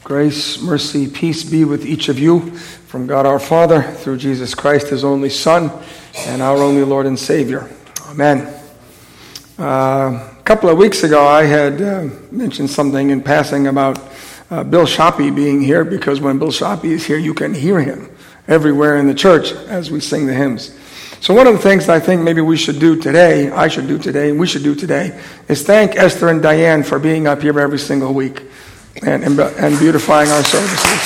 Grace, mercy, peace be with each of you from God our Father through Jesus Christ, his only Son, and our only Lord and Savior. Amen. A couple of weeks ago, I had mentioned something in passing about Bill Shoppy being here, because when Bill Shoppy is here, you can hear him everywhere in the church as we sing the hymns. So one of the things I think maybe we should do today, I should do today, and we should do today, is thank Esther and Diane for being up here every single week and beautifying our services.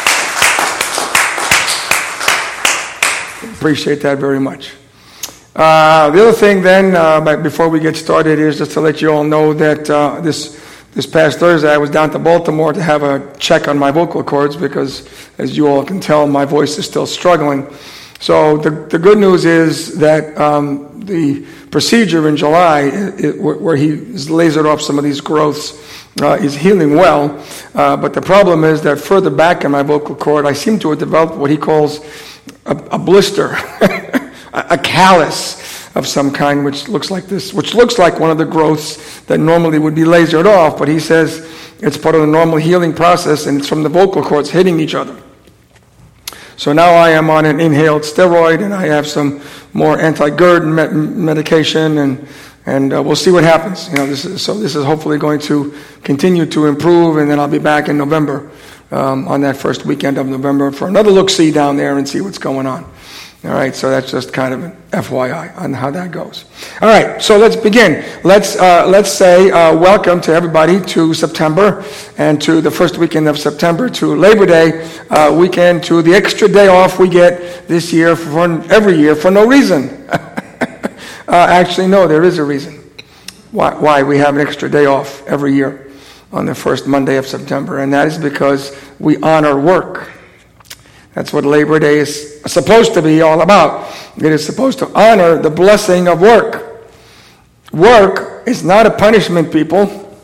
Appreciate that very much. The other thing then, before we get started, is just to let you all know that this past Thursday I was down to Baltimore to have a check on my vocal cords because, as you all can tell, my voice is still struggling. So the good news is that the procedure in July, where he's lasered off some of these growths, is healing well. But the problem is that further back in my vocal cord, I seem to have developed what he calls a blister, a callus of some kind, which looks like this, which looks like one of the growths that normally would be lasered off. But he says it's part of the normal healing process, and it's from the vocal cords hitting each other. So now I am on an inhaled steroid, and I have some more anti-GERD medication, and we'll see what happens. This is hopefully going to continue to improve, and then I'll be back in November, on that first weekend of November, for another look-see down there and see what's going on. All right, so that's just kind of an FYI on how that goes. All right, so let's begin. Let's say welcome to everybody to September, and to the first weekend of September, to Labor Day weekend, to the extra day off we get this year every year for no reason. Actually, no, there is a reason why we have an extra day off every year on the first Monday of September, and that is because we honor work. That's what Labor Day is supposed to be all about. It is supposed to honor the blessing of work. Work is not a punishment, people.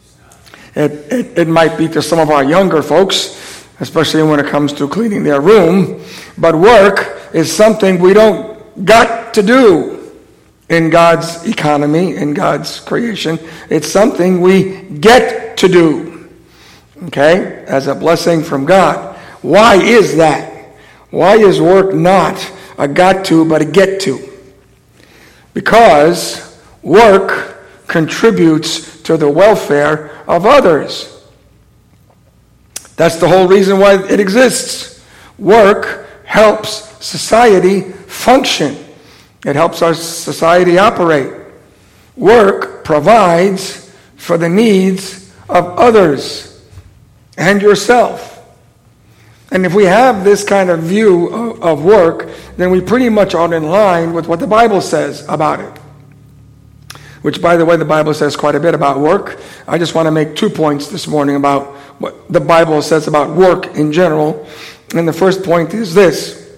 It might be to some of our younger folks, especially when it comes to cleaning their room, but work is something we don't got to do in God's economy, in God's creation. It's something we get to do, okay, as a blessing from God. Why is that? Why is work not a got to, but a get to? Because work contributes to the welfare of others. That's the whole reason why it exists. Work helps society function. It helps our society operate. Work provides for the needs of others and yourself. And if we have this kind of view of work, then we pretty much are in line with what the Bible says about it. Which, by the way, the Bible says quite a bit about work. I just want to make 2 points this morning about what the Bible says about work in general. And the first point is this: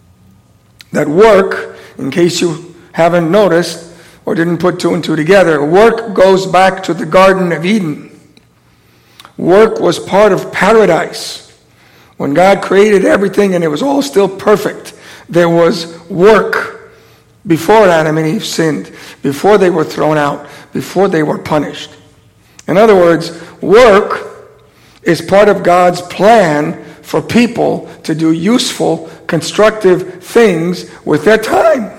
that work, in case you haven't noticed or didn't put two and two together, work goes back to the Garden of Eden. Work was part of paradise. When God created everything and it was all still perfect, there was work before Adam and Eve sinned, before they were thrown out, before they were punished. In other words, work is part of God's plan for people to do useful, constructive things with their time.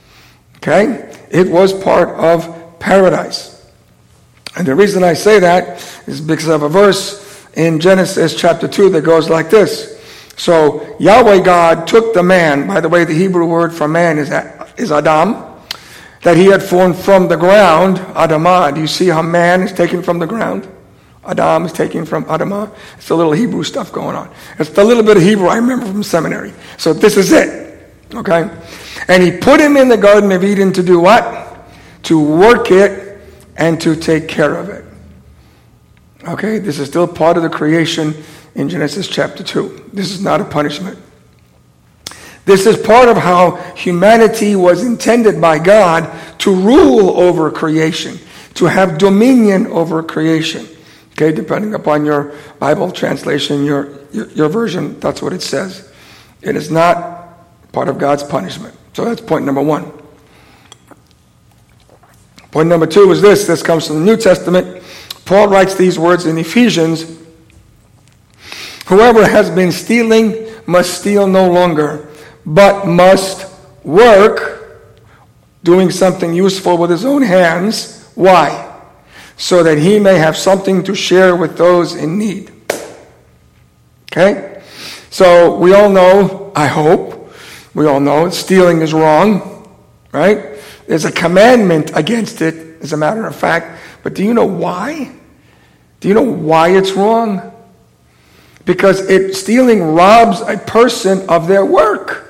Okay? It was part of paradise. And the reason I say that is because of a verse in Genesis chapter 2 that goes like this. So Yahweh God took the man, by the way, the Hebrew word for man is Adam, that he had formed from the ground, Adamah. Do you see how man is taken from the ground? Adam is taken from Adamah. It's a little Hebrew stuff going on. It's the little bit of Hebrew I remember from seminary. So this is it. Okay? And he put him in the Garden of Eden to do what? To work it and to take care of it. Okay, this is still part of the creation in Genesis chapter 2. This is not a punishment. This is part of how humanity was intended by God to rule over creation, to have dominion over creation. Okay, depending upon your Bible translation, your version, that's what it says. It is not part of God's punishment. So that's point number one. Point number two is this. This comes from the New Testament. Paul writes these words in Ephesians Whoever has been stealing must steal no longer, but must work, doing something useful with his own hands. Why? So that he may have something to share with those in need. Okay? So we all know, I hope, we all know stealing is wrong, right? There's a commandment against it, as a matter of fact. But do you know why? Do you know why it's wrong? Because stealing robs a person of their work.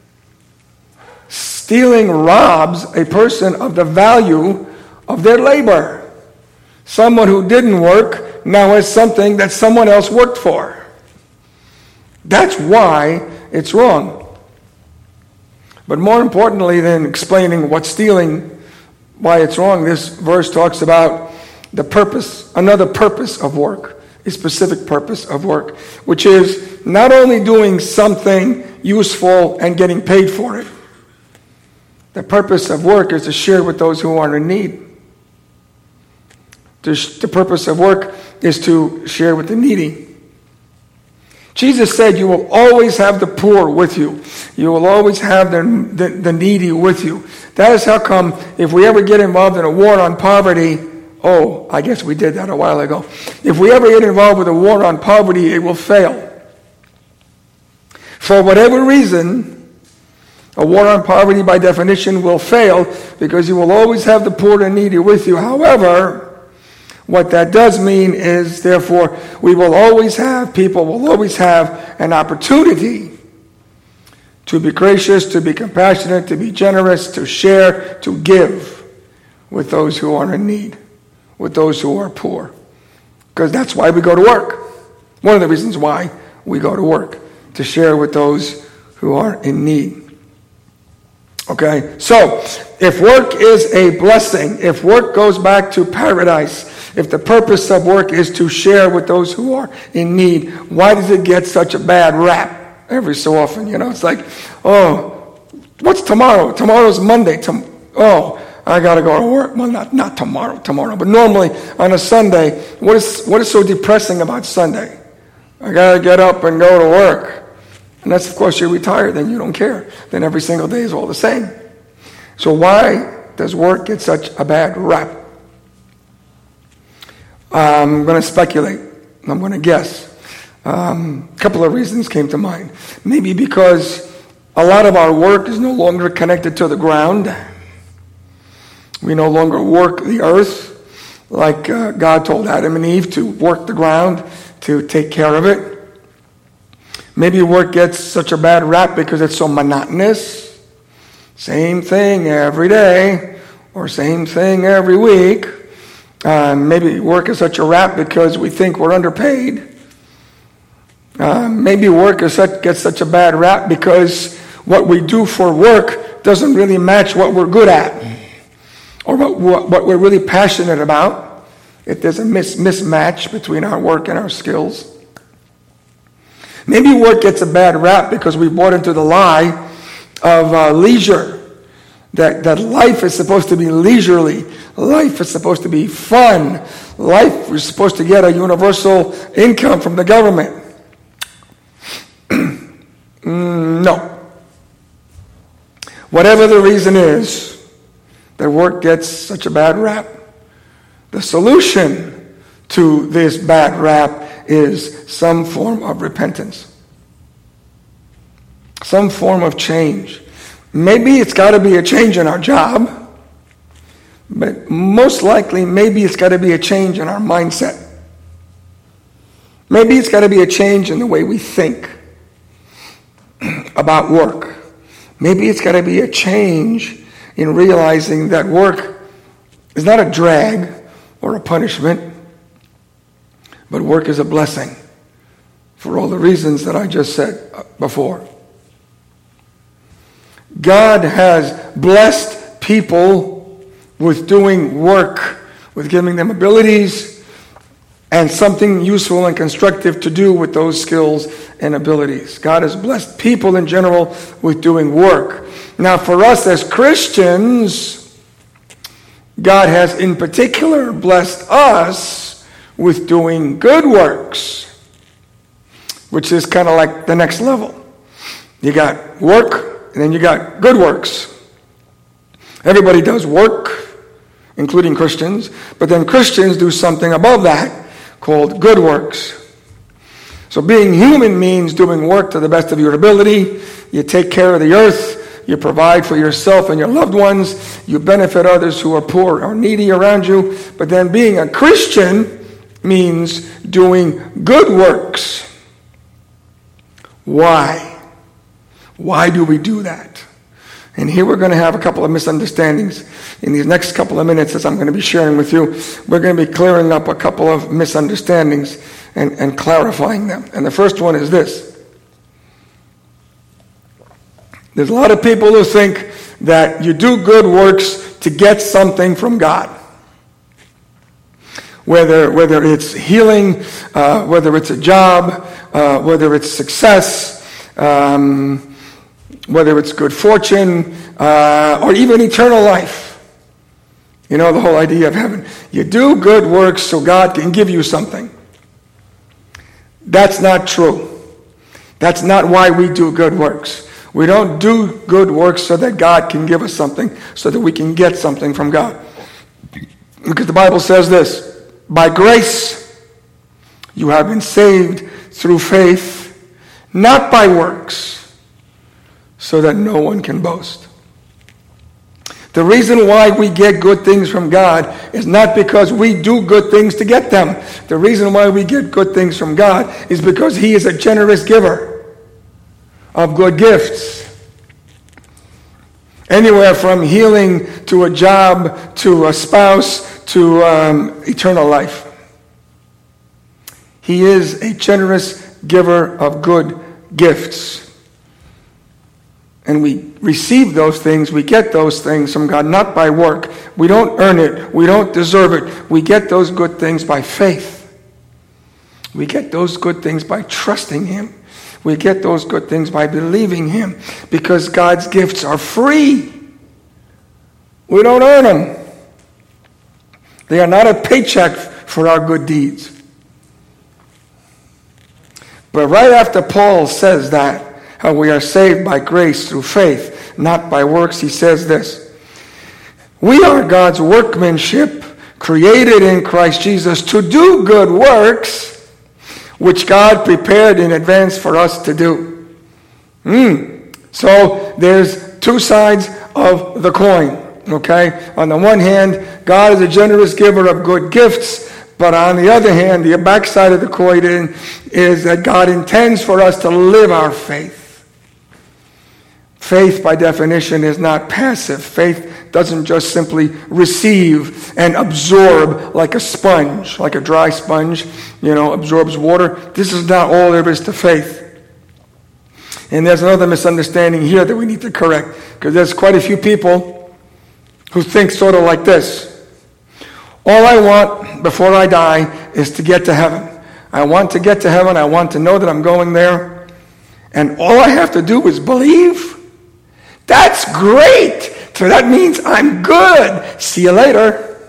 Stealing robs a person of the value of their labor. Someone who didn't work now has something that someone else worked for. That's why it's wrong. But more importantly than explaining what's stealing, why it's wrong, this verse talks about the purpose, another purpose of work. A specific purpose of work, which is not only doing something useful and getting paid for it. The purpose of work is to share with those who are in need. The purpose of work is to share with the needy. Jesus said, you will always have the poor with you. You will always have the needy with you. That is how come if we ever get involved in a war on poverty, I guess we did that a while ago. If we ever get involved with a war on poverty, it will fail. For whatever reason, a war on poverty by definition will fail because you will always have the poor and needy with you. However, what that does mean is, therefore, people will always have an opportunity to be gracious, to be compassionate, to be generous, to share, to give with those who are in need, with those who are poor. Because that's why we go to work. One of the reasons why we go to work, to share with those who are in need. Okay, so if work is a blessing, if work goes back to paradise, if the purpose of work is to share with those who are in need, why does it get such a bad rap every so often? It's like, what's tomorrow? Tomorrow's Monday. I got to go to work. Well, not tomorrow. But normally on a Sunday, what is so depressing about Sunday? I got to get up and go to work. And that's, of course, you're retired, then you don't care. Then every single day is all the same. So why does work get such a bad rap? I'm going to speculate. I'm going to guess. A couple of reasons came to mind. Maybe because a lot of our work is no longer connected to the ground. We no longer work the earth like God told Adam and Eve to work the ground, to take care of it. Maybe work gets such a bad rap because it's so monotonous. Same thing every day or same thing every week. Maybe work is such a rap because we think we're underpaid. Maybe work gets such a bad rap because what we do for work doesn't really match what we're good at or what we're really passionate about. If there's a mismatch between our work and our skills. Maybe work gets a bad rap because we bought into the lie of leisure. That life is supposed to be leisurely. Life is supposed to be fun. Life is supposed to get a universal income from the government. No. Whatever the reason is that work gets such a bad rap, the solution to this bad rap is some form of repentance. Some form of change. Maybe it's got to be a change in our job, but most likely maybe it's got to be a change in our mindset. Maybe it's got to be a change in the way we think about work. Maybe it's got to be a change in realizing that work is not a drag or a punishment, but work is a blessing for all the reasons that I just said before. God has blessed people with doing work, with giving them abilities and something useful and constructive to do with those skills and abilities. God has blessed people in general with doing work. Now, for us as Christians, God has in particular blessed us with doing good works. which is kind of like the next level. You got work, and then you got good works. Everybody does work, including Christians, but then Christians do something above that called good works. So being human means doing work to the best of your ability. You take care of the earth. You provide for yourself and your loved ones. You benefit others who are poor or needy around you. But then being a Christian means doing good works. Why? Why do we do that? And here we're going to have a couple of misunderstandings. In these next couple of minutes, as I'm going to be sharing with you, we're going to be clearing up a couple of misunderstandings and clarifying them. And the first one is this. There's a lot of people who think that you do good works to get something from God. Whether it's healing, whether it's a job, whether it's success, whether it's good fortune, or even eternal life. You know, the whole idea of heaven. You do good works so God can give you something. That's not true. That's not why we do good works. We don't do good works so that God can give us something, so that we can get something from God. Because the Bible says this, by grace you have been saved through faith, not by works, so that no one can boast. The reason why we get good things from God is not because we do good things to get them. The reason why we get good things from God is because He is a generous giver of good gifts. Anywhere from healing to a job to a spouse to eternal life. He is a generous giver of good gifts. And we receive those things, we get those things from God, not by work. We don't earn it, we don't deserve it. We get those good things by faith. We get those good things by trusting Him. We get those good things by believing Him. Because God's gifts are free. We don't earn them. They are not a paycheck for our good deeds. But right after Paul says that, how we are saved by grace through faith, not by works, he says this. We are God's workmanship, created in Christ Jesus to do good works, which God prepared in advance for us to do. So there's two sides of the coin, okay? On the one hand, God is a generous giver of good gifts, but on the other hand, the backside of the coin is that God intends for us to live our faith. Faith, by definition, is not passive. Faith doesn't just simply receive and absorb like a sponge, like a dry sponge, absorbs water. This is not all there is to faith. And there's another misunderstanding here that we need to correct, because there's quite a few people who think sort of like this. All I want before I die is to get to heaven. I want to get to heaven. I want to know that I'm going there. And all I have to do is believe. That's great. So that means I'm good. See you later.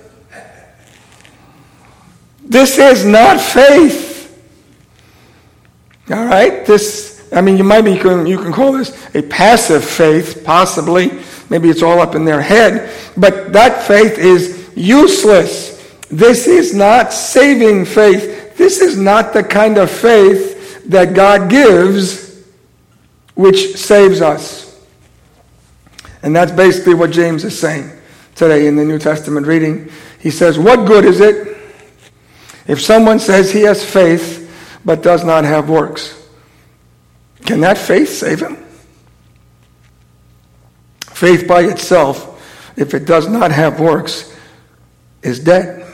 This is not faith. All right? You can call this a passive faith, possibly. Maybe it's all up in their head. But that faith is useless. This is not saving faith. This is not the kind of faith that God gives, which saves us. And that's basically what James is saying today in the New Testament reading. He says, what good is it if someone says he has faith but does not have works? Can that faith save him? Faith by itself, if it does not have works, is dead.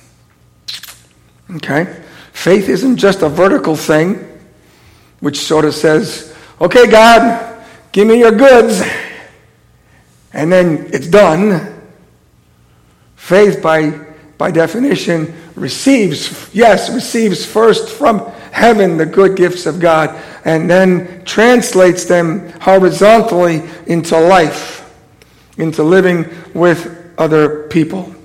Okay? Faith isn't just a vertical thing, which sort of says, okay, God, give me your goods. And then it's done. Faith, by definition, receives first from heaven the good gifts of God, and then translates them horizontally into life, into living with other people.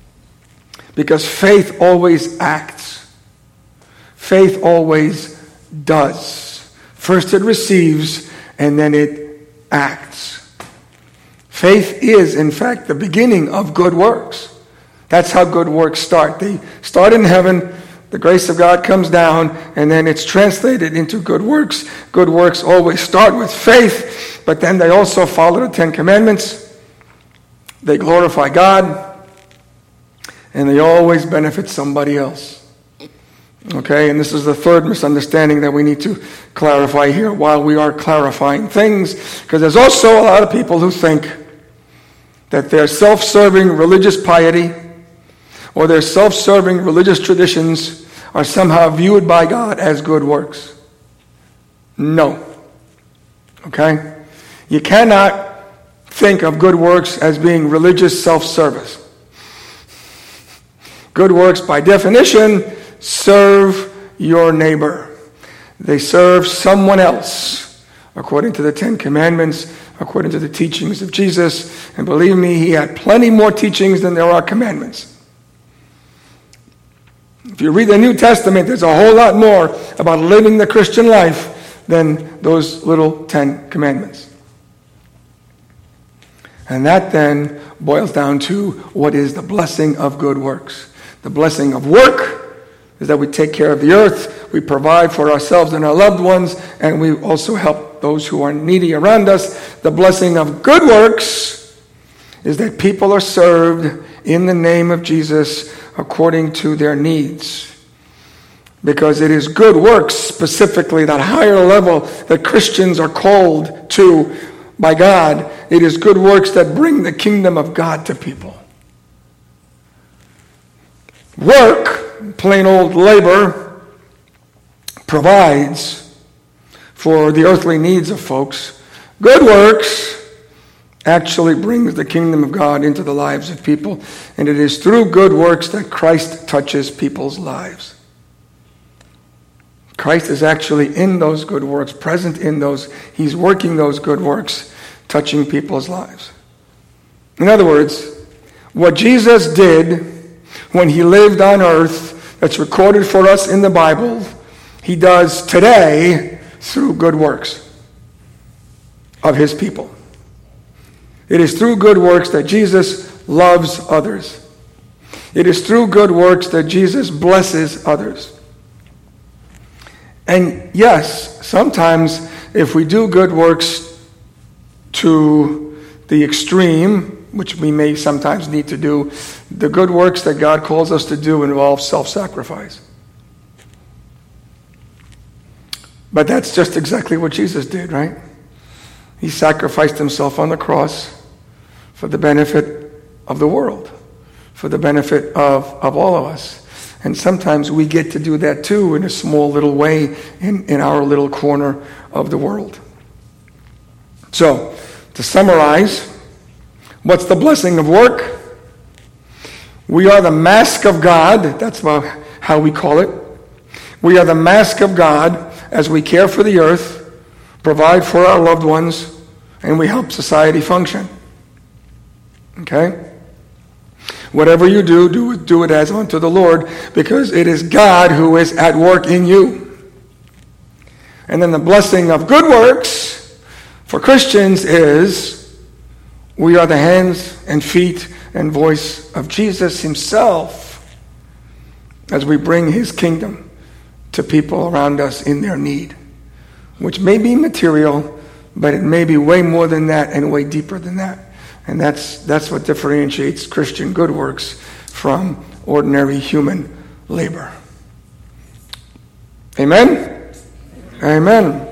Because faith always acts. Faith always does. First it receives, and then it acts. Faith is, in fact, the beginning of good works. That's how good works start. They start in heaven, the grace of God comes down, and then it's translated into good works. Good works always start with faith, but then they also follow the Ten Commandments. They glorify God, and they always benefit somebody else. Okay, and this is the third misunderstanding that we need to clarify here while we are clarifying things, because there's also a lot of people who think that their self-serving religious piety or their self-serving religious traditions are somehow viewed by God as good works. No. Okay? You cannot think of good works as being religious self-service. Good works, by definition, serve your neighbor. They serve someone else, according to the Ten Commandments, according to the teachings of Jesus. And believe me, he had plenty more teachings than there are commandments. If you read the New Testament, there's a whole lot more about living the Christian life than those little 10 commandments. And that then boils down to what is the blessing of good works. The blessing of work is that we take care of the earth, we provide for ourselves and our loved ones, and we also help those who are needy around us. The blessing of good works is that people are served in the name of Jesus according to their needs. Because it is good works, specifically that higher level that Christians are called to by God. It is good works that bring the kingdom of God to people. Work, plain old labor, provides for the earthly needs of folks. Good works actually brings the kingdom of God into the lives of people. And it is through good works that Christ touches people's lives. Christ is actually in those good works, present in those. He's working those good works, touching people's lives. In other words, what Jesus did when he lived on earth, that's recorded for us in the Bible, he does today through good works of his people. It is through good works that Jesus loves others. It is through good works that Jesus blesses others. And yes, sometimes if we do good works to the extreme, which we may sometimes need to do, the good works that God calls us to do involve self-sacrifice. But that's just exactly what Jesus did, right? He sacrificed himself on the cross for the benefit of the world, for the benefit of all of us. And sometimes we get to do that too in a small little way in our little corner of the world. So, to summarize, what's the blessing of work? We are the mask of God. That's how we call it. We are the mask of God as we care for the earth, provide for our loved ones, and we help society function. Okay? Whatever you do it as unto the Lord, because it is God who is at work in you. And then the blessing of good works for Christians is we are the hands and feet and voice of Jesus himself as we bring his kingdom to people around us in their need, which may be material, but it may be way more than that and way deeper than that. And that's what differentiates Christian good works from ordinary human labor. Amen? Amen.